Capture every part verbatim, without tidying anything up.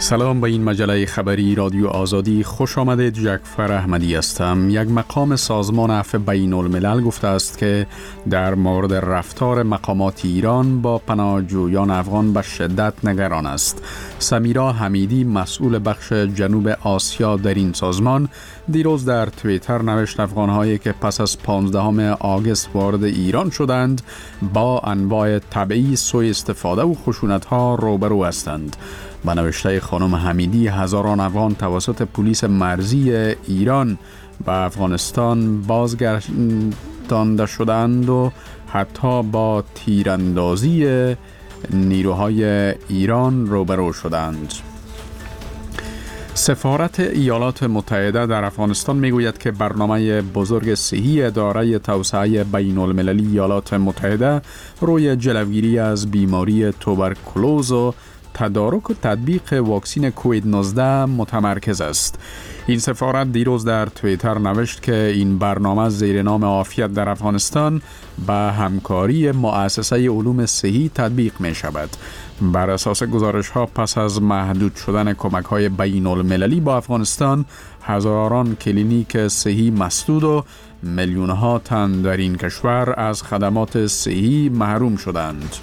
سلام، به این مجله خبری رادیو آزادی خوش آمدید. جعفر احمدی هستم. یک مقام سازمان عفو بین الملل گفته است که در مورد رفتار مقامات ایران با پناهجویان افغان به شدت نگران است. سمیرا حمیدی، مسئول بخش جنوب آسیا در این سازمان، دیروز در توییتر نوشت افغان‌هایی که پس از پانزدهم آگوست وارد ایران شدند با انواع طبعی سوء استفاده و خشونت‌ها روبرو هستند. با نوشته خانم حمیدی، هزاران افغان توسط پلیس مرزی ایران به افغانستان بازگردانده شدند و حتی با تیراندازی نیروهای ایران روبرو شدند. سفارت ایالات متحده در افغانستان میگوید که برنامه بزرگ صحی اداره توسعه بین المللی ایالات متحده روی جلوگیری از بیماری توبرکولوز و تدارک و تطبیق واکسین کووید نوزده متمرکز است. این سفارت دیروز در توییتر نوشت که این برنامه زیر نام عافیت در افغانستان به همکاری مؤسسه علوم صحی تطبیق می شود. بر اساس گزارش ها، پس از محدود شدن کمک های بین المللی با افغانستان، هزاران کلینیک صحی مسدود و میلیون ها تن در این کشور از خدمات صحی محروم شدند.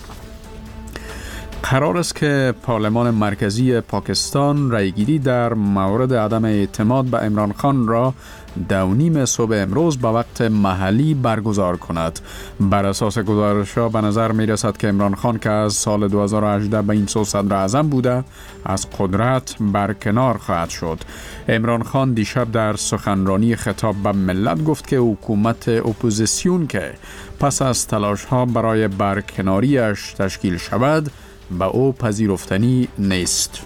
قرار است که پارلمان مرکزی پاکستان رأیگیری در مورد عدم اعتماد به عمران خان را دو نیم صبح امروز به وقت محلی برگزار کند. بر اساس گزارش‌ها به نظر می رسد که عمران خان که از سال دو هزار و هجده به این سو صدر اعظم بوده، از قدرت برکنار خواهد شد. عمران خان دیشب در سخنرانی خطاب به ملت گفت که حکومت اپوزیسیون که پس از تلاش‌ها برای برکناریش تشکیل شود به او پذیرفتنی نیست.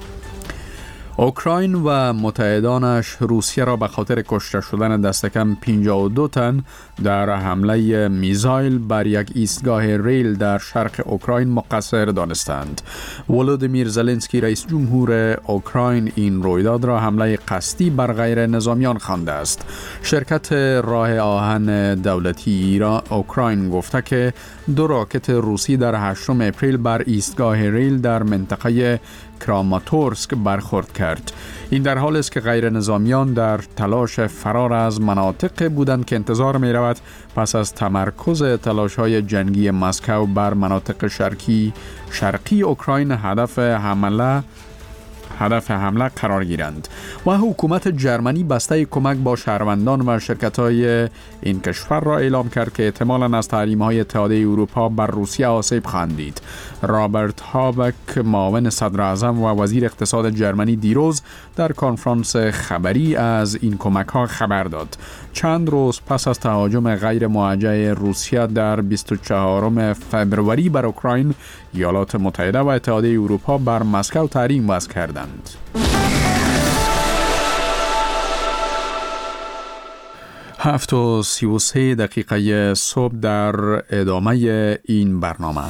اوکراین و متحدانش روسیه را به خاطر کشته شدن دست کم پنجاه و دو تن در حمله میزایل بر یک ایستگاه ریل در شرق اوکراین مقصر دانستند. ولودیمیر زلنسکی رئیس جمهور اوکراین این رویداد را حمله قصدی بر غیر نظامیان خوانده است. شرکت راه آهن دولتی ایران اوکراین گفته که دو راکت روسی در هشتم اپریل بر ایستگاه ریل در منطقه کراماتورسک برخورد کرد. این در حالی است که غیر نظامیان در تلاش فرار از مناطق بودند که انتظار می رود پس از تمرکز تلاش‌های جنگی مسکو بر مناطق شرقی شرقی اوکراین هدف حمله هدف حمله قرار گیرند. و حکومت جرمنی بسته کمک با شهروندان و شرکت‌های این کشور را اعلام کرد که احتمالاً از تحریم‌های اتحادیه اروپا بر روسیه آسیب خواهند دید. رابرت هابک، معاون صدر اعظم و وزیر اقتصاد جرمنی، دیروز در کنفرانس خبری از این کمک‌ها خبر داد. چند روز پس از تهاجم غیر موجه روسیه در بیست و چهارم فوریه بر اوکراین، ایالات متحده و اتحادیه اروپا بر مسکو تحریم وضع کردند. هفت و سی و سه دقیقه صبح در ادامه این برنامه.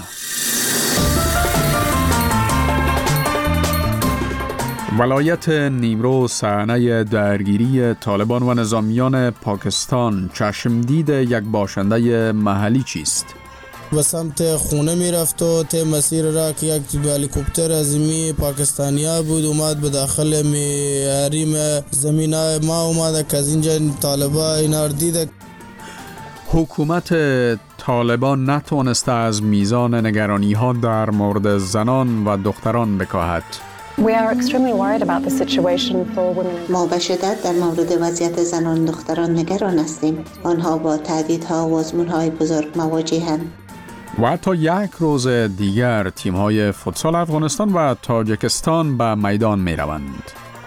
ولایت نیمروز صحنه درگیری طالبان و نظامیان پاکستان. چشمدید یک باشنده محلی چیست؟ به سمت خونه می رفت و ته مسیر را که یک هلیکوپتر ازمی پاکستانیا بود اومد به داخل می حریم زمین ما اومد که از اینجا طالبا اینا رو دید. حکومت طالبان نتوانسته از میزان نگرانی ها در مورد زنان و دختران بکاهد. ما به شدت در مورد وضعیت زنان و دختران نگران هستیم. آنها با تهدیدها و آزمون‌های بزرگ مواجه‌اند. و حتی یک روز دیگر تیم‌های فوتسال افغانستان و تاجیکستان به میدان می‌روند.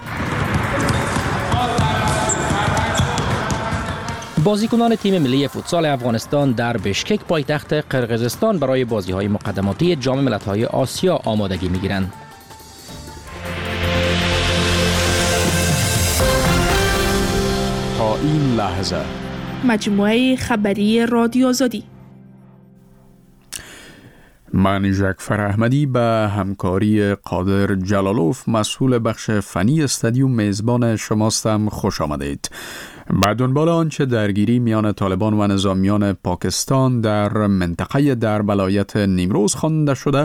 بازیکنان تیم ملی فوتسال افغانستان در بشکک پایتخت قرقیزستان برای بازی‌های مقدماتی جام ملت‌های آسیا آمادگی می‌گیرند. تا این لحظه مجموعه خبری رادیو آزادی. من جعفر احمدی به همکاری قادر جلالوف، مسئول بخش فنی استادیوم، میزبان شماستم. خوش آمدید. به دنبال آنچه درگیری میان طالبان و نظامیان پاکستان در منطقه در ولایت نیمروز خوانده شده،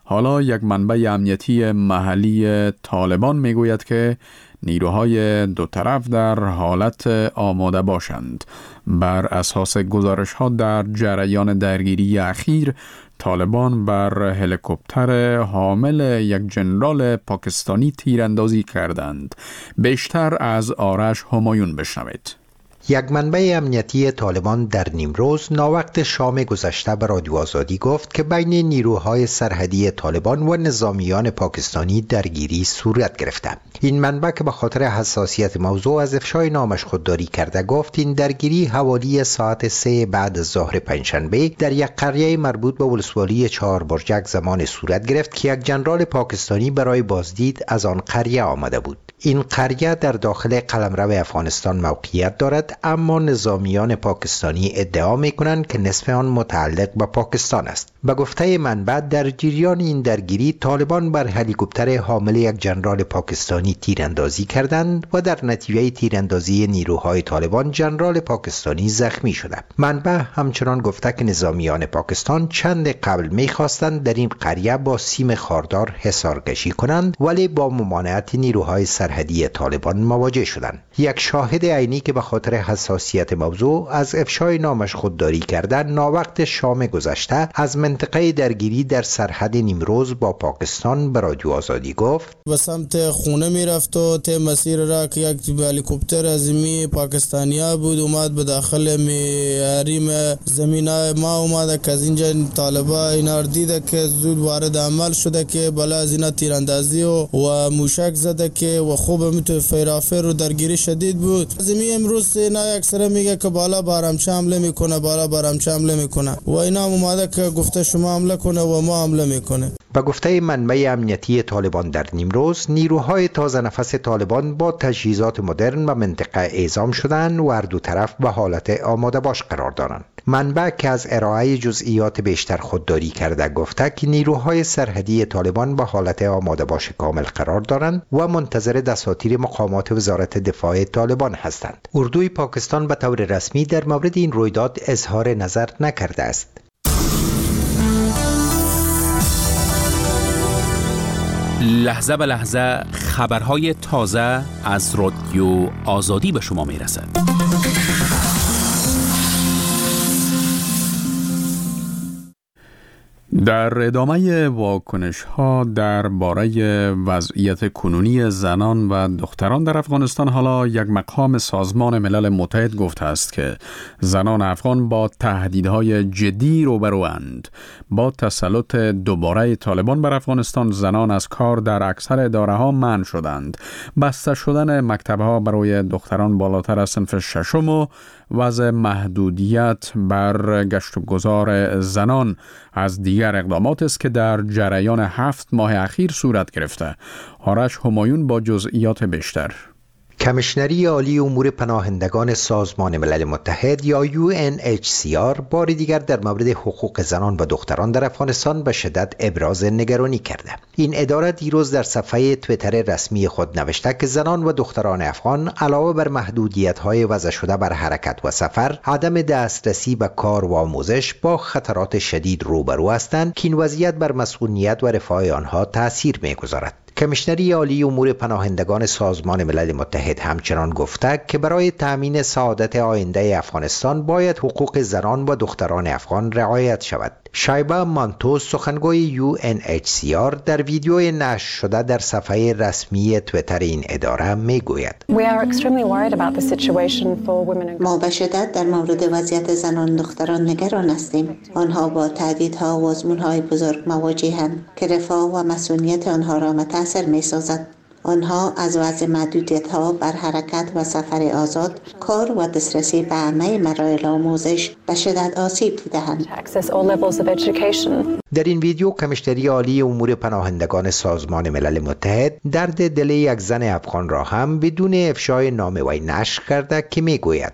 حالا یک منبع امنیتی محلی طالبان میگوید که نیروهای دو طرف در حالت آماده باشند. بر اساس گزارش‌ها در جریان درگیری اخیر، طالبان بر هلیکوپتر حامل یک جنرال پاکستانی تیراندازی کردند. بیشتر از آرش همایون بشنوید. یک منبع امنیتی طالبان در نیمروز ناوقت شام گذشته به رادیو آزادی گفت که بین نیروهای سرحدی طالبان و نظامیان پاکستانی درگیری صورت گرفته. این منبع که به خاطر حساسیت موضوع از افشای نامش خودداری کرده گفت این درگیری حوالی ساعت سه بعد از ظهر پنجشنبه در یک قریه مربوط به ولسوالی چهار برجک زمان صورت گرفت که یک جنرال پاکستانی برای بازدید از آن قریه آمده بود. این قریه در داخل قلمرو افغانستان موقعیت دارد، اما نظامیان پاکستانی ادعا می‌کنند که نصف آن متعلق به پاکستان است. به گفته منبع در جریان این درگیری طالبان بر هلیکوپتر حامل یک جنرال پاکستانی تیراندازی کردند و در نتیجه تیراندازی نیروهای طالبان جنرال پاکستانی زخمی شده. منبع همچنان گفته که نظامیان پاکستان چند قبل می‌خواستند در این قریه با سیم خاردار حصارکشی کنند، ولی با ممانعت نیروهای سرحدی طالبان مواجه شدند. یک شاهد عینی که به خاطر حساسیت موضوع از افشای نامش خودداری کرده ناوقت شام گذشته از منطقه درگیری در سرحد نیمروز با پاکستان به رادیو آزادی گفت به سمت خونه میرفت و ته مسیر را که یک هلیکوپتر ازمی پاکستانیا بود اومد به داخل می حریم زمینای ما اومد که از اینجا طالبا اینا دیده که زود وارد عمل شده که بالا از اینا تیراندازی و, و موشک زده که و خوب میتونه فیرافر و درگیری شدید بود. ازمی امروز اینا یک سره میگه که بالا بارم حمله میکنه بالا بارم حمله میکنه و اینا اومده که گفته شما حمله کنه و ما حمله میکنه. به گفته منبع امنیتی طالبان در نیمروز، نیروهای تازه نفس طالبان با تجهیزات مدرن به منطقه اعزام شدند و هر دو طرف به حالت آماده باش قرار دارند. منبع که از ارائه جزئیات بیشتر خودداری کرده گفته که نیروهای سرحدی طالبان به حالت آماده باش کامل قرار دارند و منتظر دساتیر مقامات وزارت دفاع طالبان هستند. اردوی پاکستان به طور رسمی در مورد این رویداد اظهار نظر نکرده است. لحظه به لحظه خبرهای تازه از رادیو آزادی به شما میرسد. در ادامه واکنش‌ها درباره وضعیت کنونی زنان و دختران در افغانستان، حالا یک مقام سازمان ملل متحد گفته است که زنان افغان با تهدیدهای جدی روبروند. با تسلط دوباره طالبان بر افغانستان، زنان از کار در اکثر اداره‌ها منع شدند. بسته شدن مکتب‌ها برای دختران بالاتر از صنف ششم و وضع محدودیت بر گشت و گذار زنان از دیگر اقدامات است که در جریان هفت ماه اخیر صورت گرفته. آرش همایون با جزئیات بیشتر. کمیشنری عالی امور پناهندگان سازمان ملل متحد یا یو ان اچ سی آر بار دیگر در مورد حقوق زنان و دختران در افغانستان به شدت ابراز نگرانی کرده. این اداره دیروز در صفحه توییتر رسمی خود نوشته که زنان و دختران افغان علاوه بر محدودیت‌های وضع شده بر حرکت و سفر، عدم دسترسی به کار و آموزش با خطرات شدید روبرو هستند که این وضعیت بر مسئولیت و رفاه آنها تأثیر می‌گذارد. کمیشنری عالی امور پناهندگان سازمان ملل متحد همچنان گفته که برای تأمین سعادت آینده افغانستان باید حقوق زنان و دختران افغان رعایت شود. شایبه مانتو، سخنگوی یو ان اچ سی آر، در ویدیو نشر شده در صفحه رسمی توییتر این اداره میگوید ما به شدت در مورد وضعیت زنان و دختران نگران هستیم. آنها با تهدیدها و آزمون‌های بزرگ مواجه‌اند که رفاه و مسئولیت آنها را متاثر می‌سازد. آنها از وضع محدودیت‌ها بر حرکت و سفر آزاد، کار و دسترسی به همه مراحل آموزش به شدت آسیب دیده‌اند. در این ویدیو کمیشنری عالی امور پناهندگان سازمان ملل متحد درد دل یک زن افغان را هم بدون افشای نام وی نشر کرده که میگوید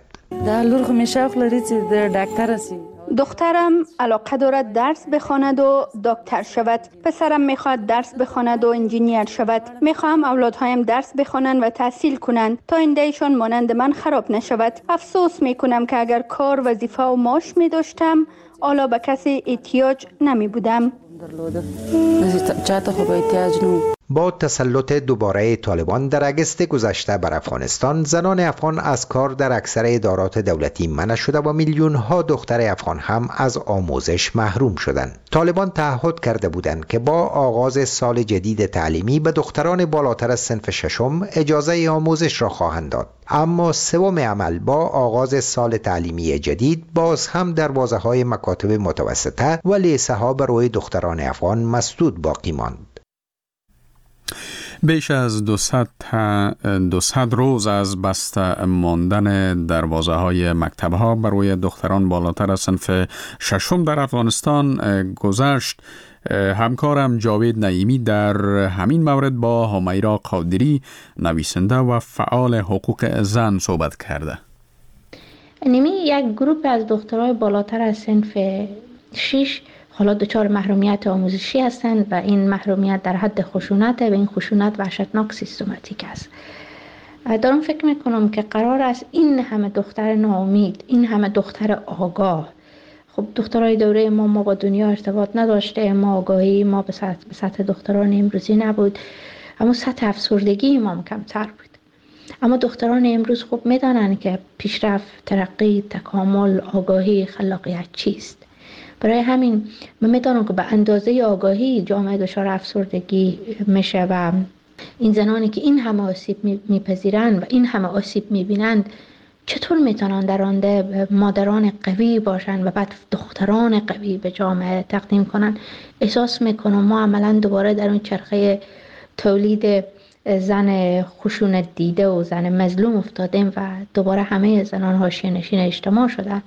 دخترم علاقه دارد درس بخواند و دکتر شود. پسرم میخواد درس بخواند و انجینیر شود. میخوام اولادهایم درس بخوانند و تحصیل کنند تا آیندهشان مانند من خراب نشود. افسوس میکنم که اگر کار، وظیفه و معاش میداشتم، حالا به کسی احتیاج نمی بودم. با تسلط دوباره طالبان در اگست گذشته بر افغانستان، زنان افغان از کار در اکثر ادارات دولتی منع شده و میلیون ها دختر افغان هم از آموزش محروم شدند. طالبان تعهد کرده بودند که با آغاز سال جدید تعلیمی به دختران بالاتر از صنف ششم اجازه آموزش را خواهند داد. اما سوم عمل با آغاز سال تعلیمی جدید باز هم دروازه‌های مکاتب متوسطه و لیسه ها برای دختران افغان مسدود باقی ماند. بیش از دویست روز از بسته ماندن دروازه های مکتب ها برای دختران بالاتر از صنف ششم در افغانستان گذشت. همکارم جاوید نعیمی در همین مورد با همیرا قادری، نویسنده و فعال حقوق زن صحبت کرده. نیمی یک گروه از دخترای بالاتر از صنف شش حالا دچار محرومیت آموزشی هستند و این محرومیت در حد خشونت و این خشونت وحشتناک سیستماتیک است. دارم فکر میکنم که قرار است این همه دختر ناامید، این همه دختر آگاه، خب دخترای دوره ما ما با دنیا ارتباط نداشته، ما آگاهی ما به سطح, به سطح دختران امروزی نبود، اما سطح افسردگی ما کمتر بود. اما دختران امروز خوب میدانن که پیشرفت، ترقی، تکامل، آگاهی، خلاقیت چیست. برای همین من میدانم که به اندازه آگاهی جامعه دچار افسردگی میشه و این زنانی که این همه آسیب میپذیرند و این همه آسیب میبینند چطور میتونن در آینده مادران قوی باشن و بعد دختران قوی به جامعه تقدیم کنن. احساس میکنم ما عملا دوباره در اون چرخه تولید زن خشونت دیده و زن مظلوم افتادیم و دوباره همه زنان حاشیه نشین اجتماع شدند.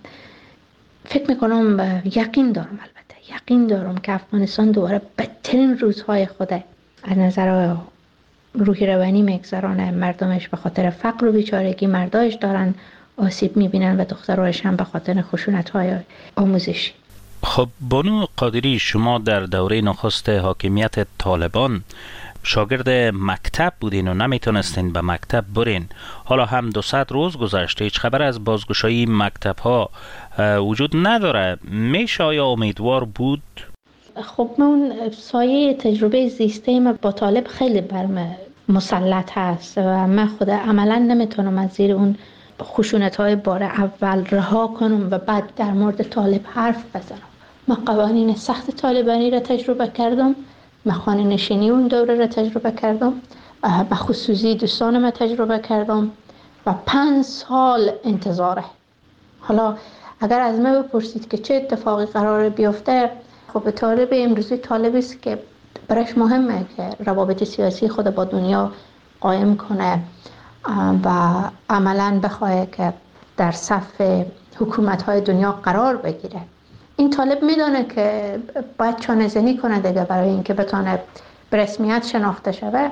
فکر میکنم یقین دارم البته یقین دارم که افغانستان دوباره بدترین روزهای خوده از نظر روحی روانی میگذرانه. مردمش به خاطر فقر و بیچارگی مردایش دارن آسیب میبینن و دخترایش هم به خاطر خشونت‌های آموزشی. خب بانو قادری، شما در دوره نخست حاکمیت طالبان شاگرد مکتب بودین و نمیتونستین به مکتب برین. حالا هم دویست روز گذشته، هیچ خبر از بازگشایی مکتب ها وجود نداره. میشه آیا امیدوار بود؟ خب من سایه تجربه زیسته ما با طالب خیلی برم مسلط هست و من خود عملا نمیتونم از زیر اون خشونت های بار اول رها کنم و بعد در مورد طالب حرف بزنم. من قوانین سخت طالبانی را تجربه کردم، من خانه نشینی اون دوره را تجربه کردم، به خصوصی دوستان ما تجربه کردم و پنج سال انتظاره. حالا اگر از من بپرسید که چه اتفاقی قراره بیفته، خب طالب امروزی طالبی است که برایش مهمه که روابط سیاسی خود با دنیا قائم کنه و عملاً بخواه که در صف حکومت‌های دنیا قرار بگیره. این طالب میدونه که باید چانه زنی کنه دیگه برای اینکه بتونه به رسمیت شناخته شوه.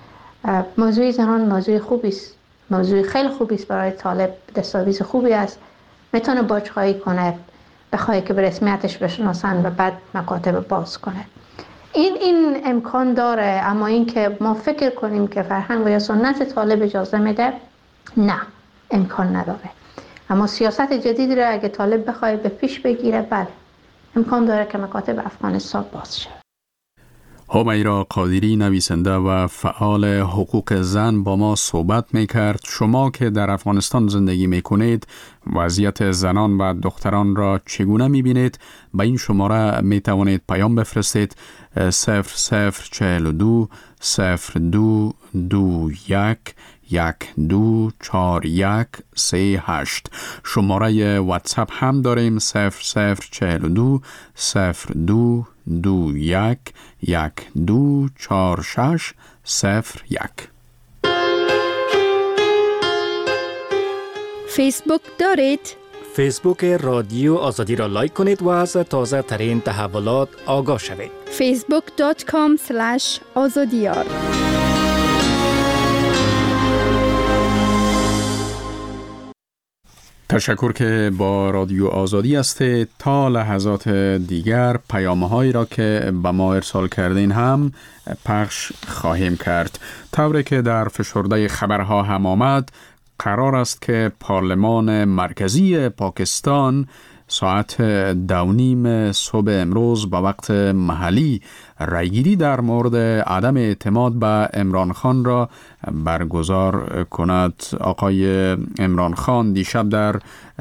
موضوع زنان موضوع خوبی است، موضوع خیلی خوبی است برای طالب، دستاویز خوبی است. میتونه باج‌خواهی کنه، بخواه که به رسمیتش بشناسن و بعد مکاتب باز کنه. این این امکان داره، اما این که ما فکر کنیم که فرهنگ و یا سنت طالب اجازه میده، نه، امکان نداره. اما سیاست جدید را اگه طالب بخواه به پیش بگیره، بله امکان داره که مکاتب افغانستان باز شه. همیرا قادری، نویسنده و فعال حقوق زن، با ما صحبت میکرد. شما که در افغانستان زندگی میکنید، وضعیت زنان و دختران را چگونه میبینید؟ به این شماره میتوانید پیام بفرستید: صفر صفر چهل و دو صفر دو دو یک یک دو چار یک سه هشت. شماره واتساپ هم داریم: صفر صفر چهل و دو صفر دو دو یک یک دو چار شش صفر یک. فیسبوک دارید؟ فیسبوک رادیو آزادی را لایک کنید و از تازه ترین تحولات آگاه شوید. فیسبوک دات کام اسلش آزادیار. تشکر که با رادیو آزادی هستید. تا لحظات دیگر پیام‌هایی را که به ما ارسال کردین هم پخش خواهیم کرد. طوری که در فشرده خبرها هم آمد، قرار است که پارلمان مرکزی پاکستان ساعت دو نیم صبح امروز با وقت محلی رایگیری در مورد عدم اعتماد به عمران خان را برگزار کند. آقای عمران خان دیشب در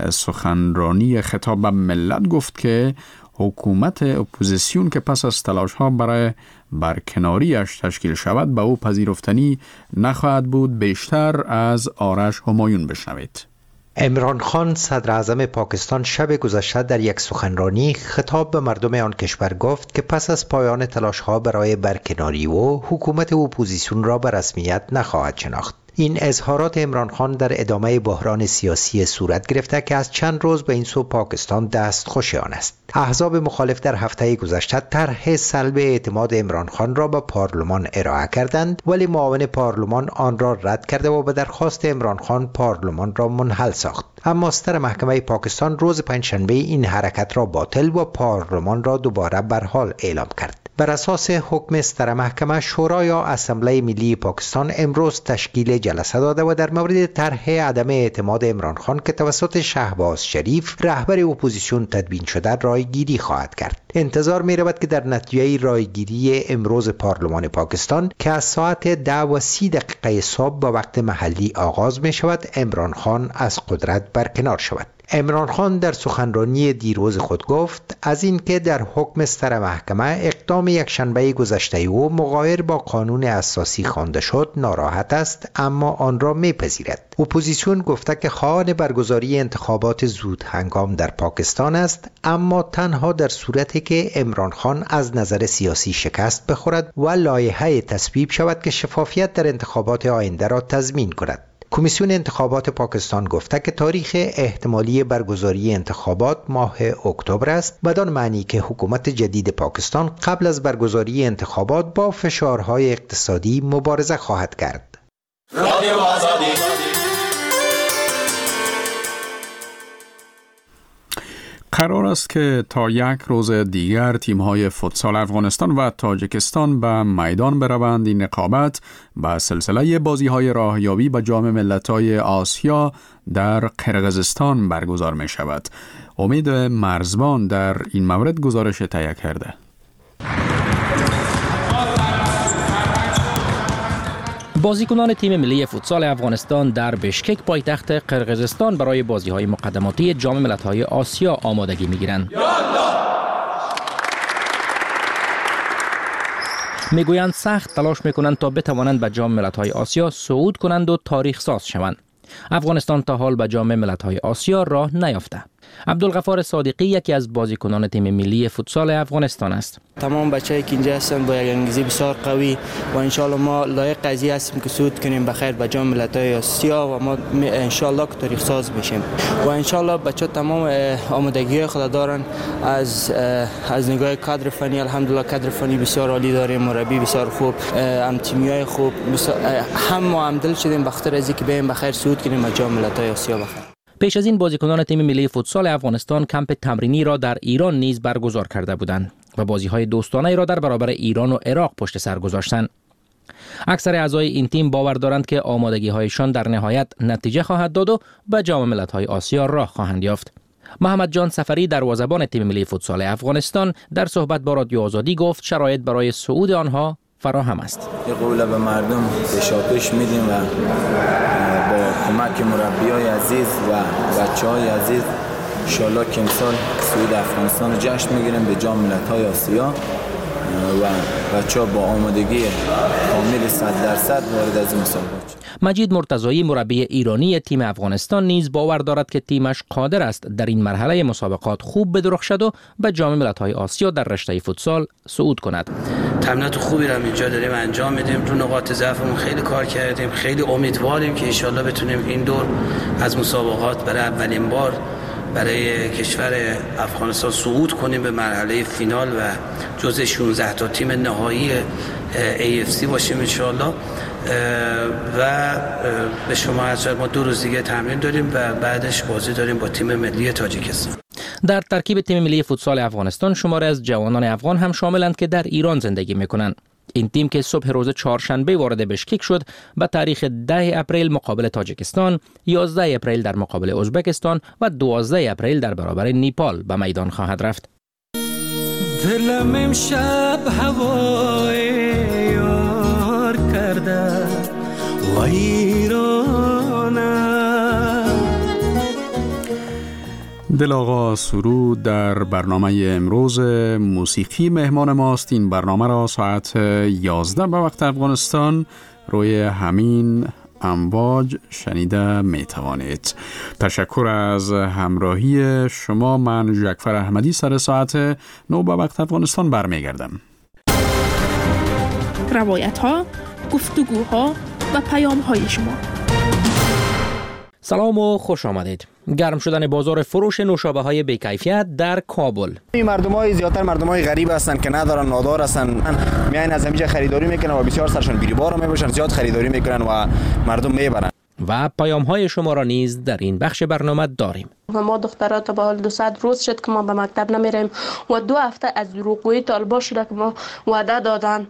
سخنرانی خطاب به ملت گفت که حکومت اپوزیسیون که پس از تلاش‌ها برای برکناریش تشکیل شود به او پذیرفتنی نخواهد بود. بیشتر از آرش همایون بشنوید. عمران خان صدر اعظم پاکستان شب گذشته در یک سخنرانی خطاب به مردم آن کشور گفت که پس از پایان تلاش‌ها برای برکناری او حکومت اپوزیسیون را به رسمیت نخواهد شناخت. این اظهارات عمران خان در ادامه بحران سیاسی صورت گرفته که از چند روز به این سو پاکستان دستخوش آن است. احزاب مخالف در هفته گذشته طرح سلب اعتماد عمران خان را به پارلمان ارائه کردند، ولی معاون پارلمان آن را رد کرده و به درخواست عمران خان پارلمان را منحل ساخت. اما ستر محکمه پاکستان روز پنجشنبه این حرکت را باطل و پارلمان را دوباره برحال اعلام کرد. بر اساس حکم ستر محکمه، شورا یا اسمبلی ملی پاکستان امروز تشکیل جلسه داده و در مورد طرح عدم اعتماد عمران خان که توسط شهباز شریف رهبر اپوزیسیون تدوین شده رایگیری خواهد کرد. انتظار می رود که در نتیجه رایگیری امروز پارلمان پاکستان که از ساعت ده و سی دقیقه صبح با وقت محلی آغاز می شود، عمران خان از قدرت برکنار شود. عمران خان در سخنرانی دیروز خود گفت از اینکه در حکم ستر محکمه اقدام یک شنبه گذشته او مغایر با قانون اساسی خوانده شد ناراحت است، اما آن را میپذیرد. اپوزیسیون گفته که خواهان برگزاری انتخابات زود هنگام در پاکستان است، اما تنها در صورتی که عمران خان از نظر سیاسی شکست بخورد و لایحه تصویب شود که شفافیت در انتخابات آینده را تضمین کند. کمیسیون انتخابات پاکستان گفته که تاریخ احتمالی برگزاری انتخابات ماه اکتبر است، بدان معنی که حکومت جدید پاکستان قبل از برگزاری انتخابات با فشارهای اقتصادی مبارزه خواهد کرد. رادیو آزادی. قرار است که تا یک روز دیگر تیم‌های فوتسال افغانستان و تاجیکستان به میدان بروند. این رقابت به سلسله بازی‌های راهیابی به جام ملت‌های آسیا در قرقیزستان برگزار می‌شود. امید مرزبان در این مورد گزارش تهیه کرده. بازیکنان تیم ملی فوتسال افغانستان در بشکک پایتخت قرقیزستان برای بازی‌های مقدماتی جام ملت‌های آسیا آمادگی می‌گیرند. میگویند سخت تلاش می‌کنند تا بتوانند به جام ملت‌های آسیا صعود کنند و تاریخ ساز شوند. افغانستان تا حال به جام ملت‌های آسیا راه نیافته. عبدالغفار صادقی یکی از بازیکنان تیم ملی فوتسال افغانستان است. تمام بچه‌ای که اینجا هستن با یک انگیزه بسیار قوی و ان شاء الله ما لایق قضیه هستیم که صعود کنیم بخیر به جام ملت‌های آسیا و ما ان شاء الله که تاریخ ساز بشیم و ان شاء الله بچه‌ها تمام آمادگی خود دارن. از از نگاه کادر فنی الحمدلله کادر فنی بسیار عالی داریم، مربی بسیار خوب، هم تیمیای خوب، هم ما هم دل شدیم بخاطر از اینکه بریم بخیر صعود کنیم به جام ملت‌های آسیا بخیر. پیش از این بازیکنان تیم ملی فوتسال افغانستان کمپ تمرینی را در ایران نیز برگزار کرده بودند و بازی‌های دوستانه را در برابر ایران و عراق پشت سر گذاشتند. اکثر اعضای این تیم باور دارند که آمادگی‌هایشان در نهایت نتیجه خواهد داد و به جام ملت‌های آسیا راه خواهند یافت. محمد جان سفری دروازه‌بان تیم ملی فوتسال افغانستان در صحبت با رادیو آزادی گفت شرایط برای صعود آنها فراهم است. یه قول به مردم پیشاپیش میدیم و با کمک مربیای عزیز و بچه‌های عزیز ان شاءالله که امسال صعود افغانستان رو جشن میگیریم به جام ملت‌های آسیا و بچه‌ها با آمادگی کامل صد درصد وارد از این مسابقات. مجید مرتضایی مربی ایرانی تیم افغانستان نیز باور دارد که تیمش قادر است در این مرحله مسابقات خوب بدرخشد و به جام ملت‌های آسیا در رشته فوتسال صعود کند. تمرینات خوبی را اینجا داریم انجام میدیم، رو نقاط ضعفمون خیلی کار کردیم، خیلی امیدواریم که ان شاءالله بتونیم این دور از مسابقات برای اولین بار برای کشور افغانستان صعود کنیم به مرحله فینال و جزء شانزده تا تیم نهایی ای اف سی باشیم ان شاءالله. و به شما عرض ما دو روز دیگه تمرین داریم و بعدش بازی داریم با تیم ملی تاجیکستان. در ترکیب تیم ملی فوتسال افغانستان شماری از جوانان افغان هم شاملند که در ایران زندگی میکنند. این تیم که صبح روز چهارشنبه وارد بشکک شد به تاریخ ده اپریل مقابل تاجیکستان، یازده اپریل در مقابل ازبکستان و دوازده اپریل در برابر نیپال به میدان خواهد رفت. دلم امشب هوای یار کرده و ایرانه. دل آقا سرود در برنامه امروز موسیقی مهمان ماست. این برنامه را ساعت یازده به وقت افغانستان روی همین امواج شنیده می توانید. تشکر از همراهی شما. من جعفر احمدی سر ساعت نو به وقت افغانستان برمیگردم. روایت ها، گفتگوها و پیام های شما. سلام و خوش آمدید. گرم شدن بازار فروش نوشابه های بی‌کیفیت در کابل. این مردمای زیاتر مردمای غریب هستن که ندارن، نادار هستن، میاین از اینجا خریداری میکنن و بسیار سرشون بیریبار میباشن، زیاد خریداری میکنن و مردم میبرن. و پیام های شما را نیز در این بخش برنامه داریم. و ما دخترات با حال دویست روز شد که ما به مکتب نمیریم و دو هفته از دروغگویی طالبا شده که ما وعده دادن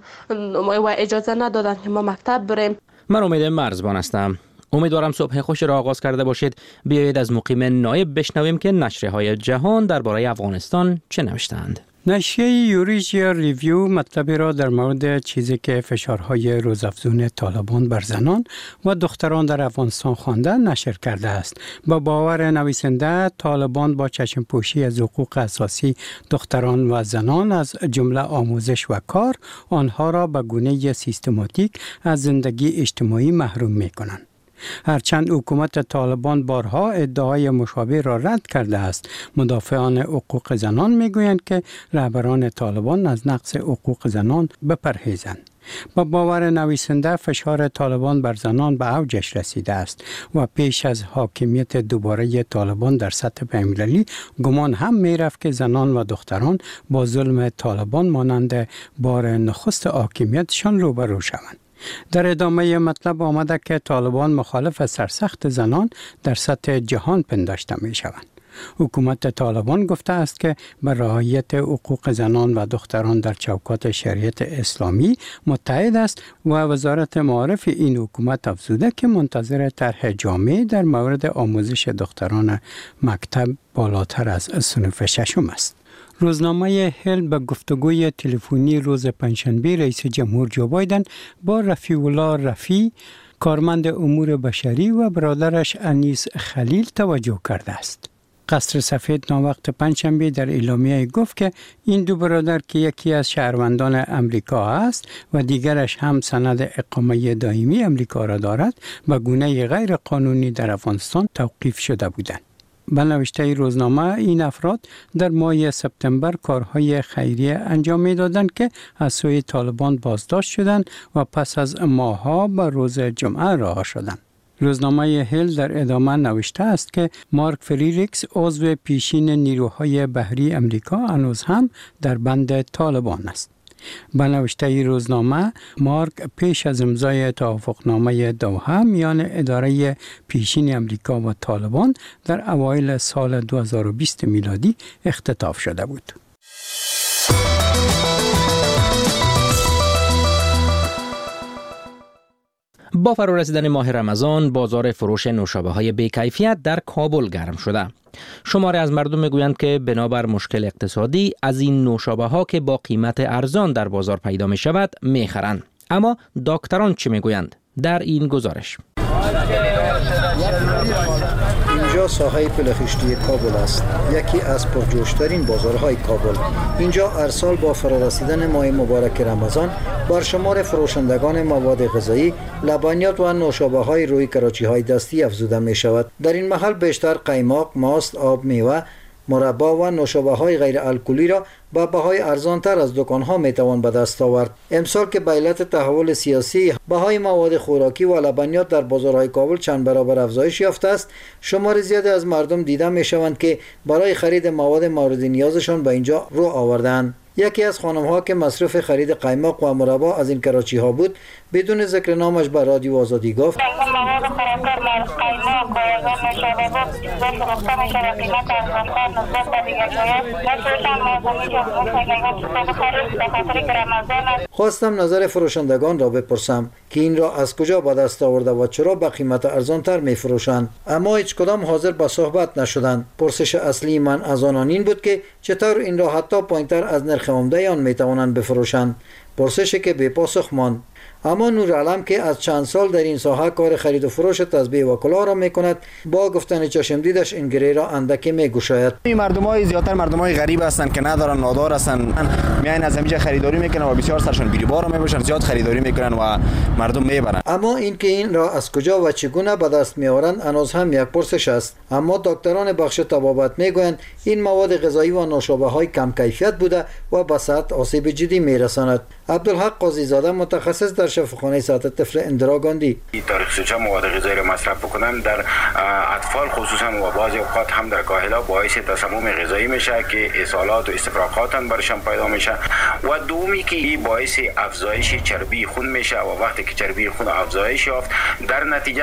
و اجازه ندادن که ما مکتب بریم. من امید مرزبان هستم. امیدوارم صبح خوش را آغاز کرده باشید. بیایید از مقیم نایب بشنویم که نشریه‌های جهان درباره افغانستان چه نوشتند. نشریه یوریشیا ریویو مطلبی را در مورد چیزی که فشارهای روزافزون طالبان بر زنان و دختران در افغانستان خوانده نشر کرده است. با باور نویسنده، طالبان با چشم پوشی از حقوق اساسی دختران و زنان از جمله آموزش و کار، آنها را به گونه سیستماتیک از زندگی اجتماعی محروم می کنند. هرچند حکومت طالبان بارها ادعای مشابه را رد کرده است، مدافعان حقوق زنان میگویند که رهبران طالبان از نقض حقوق زنان بپرهیزند. با باور نویسنده، فشار طالبان بر زنان به اوجش رسیده است و پیش از حاکمیت دوباره طالبان در سطح بین‌المللی گمان هم می رفت که زنان و دختران با ظلم طالبان مانند بار نخست حاکمیتشان روبرو شوند. در ادامه مطلب آمده که طالبان مخالف سرسخت زنان در سطح جهان پنداشته می شوند. حکومت طالبان گفته است که به رعایت حقوق زنان و دختران در چوکات شریعت اسلامی متحد است و وزارت معارف این حکومت افزوده که منتظر طرح جامع در مورد آموزش دختران مکتب بالاتر از صنف ششم است. روزنامه هل به گفتگوی تلفنی روز پنجشنبه رئیس جمهور جو بایدن با رفیع الله رفیع، کارمند امور بشری و برادرش انیس خلیل توجه کرده است. قصر سفید ناوقت پنجشنبه در اعلامیه گفت که این دو برادر که یکی از شهروندان امریکا است و دیگرش هم سند اقامه دائمی امریکا را دارد، به گونه غیر قانونی در افغانستان توقیف شده بودند. به نوشته روزنامه، این افراد در ماه سپتامبر کارهای خیریه انجام می‌دادند که از سوی طالبان بازداشت شدند و پس از ماه‌ها به روز جمعه رها شدند. روزنامه هل در ادامه نوشته است که مارک فریریکس، عضو پیشین نیروهای بحری امریکا، هنوز هم در بند طالبان است. به نوشته روزنامه، مارک پیش از امضای توافقنامه دوحه میان اداره پیشین امریکا و طالبان در اوایل سال دو هزار و بیست میلادی اختطاف شده بود. با فرا رسیدن ماه رمضان، بازار فروش نوشابه های بی‌کیفیت در کابل گرم شده. شماری از مردم میگویند که بنابر مشکل اقتصادی از این نوشابه ها که با قیمت ارزان در بازار پیدا می شود میخرند. اما دکتران چی میگویند؟ در این گزارش. اینجا ساحه پلخشتی کابل است، یکی از پرجوشترین بازارهای کابل. اینجا هر سال با فرارسیدن ماه مبارک رمضان بر شمار فروشندگان مواد غذایی، لبنیات و نوشابه‌های روی کراچی‌های دستی افزوده می شود. در این محل بیشتر قیماق، ماست، آب میوه، مربا و نوشابه‌های غیر الکلی را با بهای ارزانتر از دکان‌ها میتوان به دست آورد. امسال که به علت تحول سیاسی بهای مواد خوراکی و لبنیات در بازارهای کابل چند برابر افزایش یافته است، شمار زیادی از مردم دیده میشوند که برای خرید مواد مورد نیازشان به اینجا رو آوردند. یکی از خانم ها که مصروف خرید قایماق و مربا از این کراچی ها بود بدون ذکر نامش به رادیو آزادی گفت خواستم نظر فروشندگان را بپرسم که این را از کجا به دست آورده و چرا به قیمت ارزانتر می فروشند، اما هیچ کدام حاضر به صحبت نشدند. پرسش اصلی من از آنان این بود که چطور این را حتی پایینتر از نرخ عمده آن می توانند بفروشند، پرسشی که بی پاسخ ماند. اما نورعلم که از چند سال در این ساحه کار خرید و فروش تسبیح و کلاه را میکند، با گفتن چشم دیدش این گره را اندکی میگشاید. این مردمای زیاتر مردمای غریب هستند که ندارن، نادار هستند، میاین از اینجا خریداری میکنن و بسیار سرشون گریبار میباشن، زیاد خریداری میکنن و مردم میبرن. اما این که این را از کجا و چگونه به دست میآورند هنوز هم یک پرسش است. اما دکتران بخش طبابت میگویند این مواد غذایی و نوشابه های کم کیفیت بوده و به صحت آسیب جدی میرساند. عبدالحق قاضی زاده متخصص در شفاخانه صحت طفل اندرا گاندی: تاریخ سوچه مواد غذایی را مصرف بکنن در اطفال خصوصا و بعضی اوقات هم در کاهلا باعث تسمم غذایی میشه که اسهالات و استفراغات برشان پیدا میشه و دومی که این باعث افزایش چربی خون میشه و وقتی که چربی خون افزایش یافت در نتیجه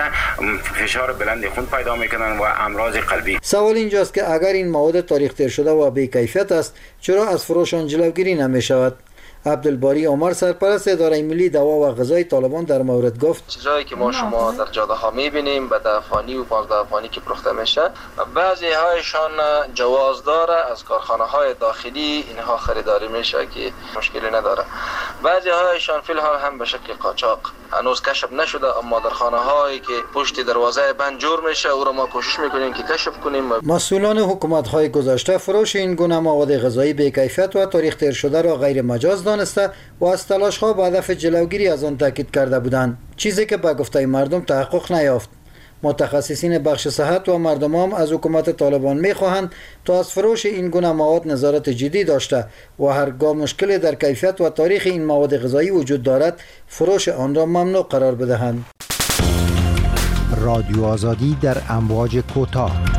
فشار بلند خون پیدا میکنن و امراض قلبی. سوال اینجاست که اگر این مواد تاریخ تیر شده و بی کیفیت است چرا از فروش آن جلوگیری نمیشود؟ عبدالباری عمر سرپرست اداره ملی دوا و غذای طالبان در مورد گفت: چیزایی که ما شما در جاده ها میبینیم به ده افغانی و پانزده افغانی که فروخته میشه، بعضی هایشان جواز داره، از کارخانه های داخلی اینها خریداری میشه که مشکلی نداره. بعضی هایشان فی الحال هم به شکل قاچاق هنوز کشف نشده، اما در خانه هایی که پشت دروازه بند جور میشه او را ما کوشش میکنیم که کشف کنیم. مسئولان حکومت های گذشته فروش این گونه مواد غذایی بی کیفیت و تاریخ تیر شده را غیر مجاز دانسته و از تلاش ها به هدف جلوگیری از آن تاکید کرده بودند، چیزی که به گفته مردم تحقق نیافت. متخصصین بخش صحت و مردم هم از حکومت طالبان میخواهند تا از فروش این گونه مواد نظارت جدی داشته و هرگاه مشکل در کیفیت و تاریخ این مواد غذایی وجود دارد فروش آن را ممنوع قرار بدهند. رادیو آزادی در امواج کوتاه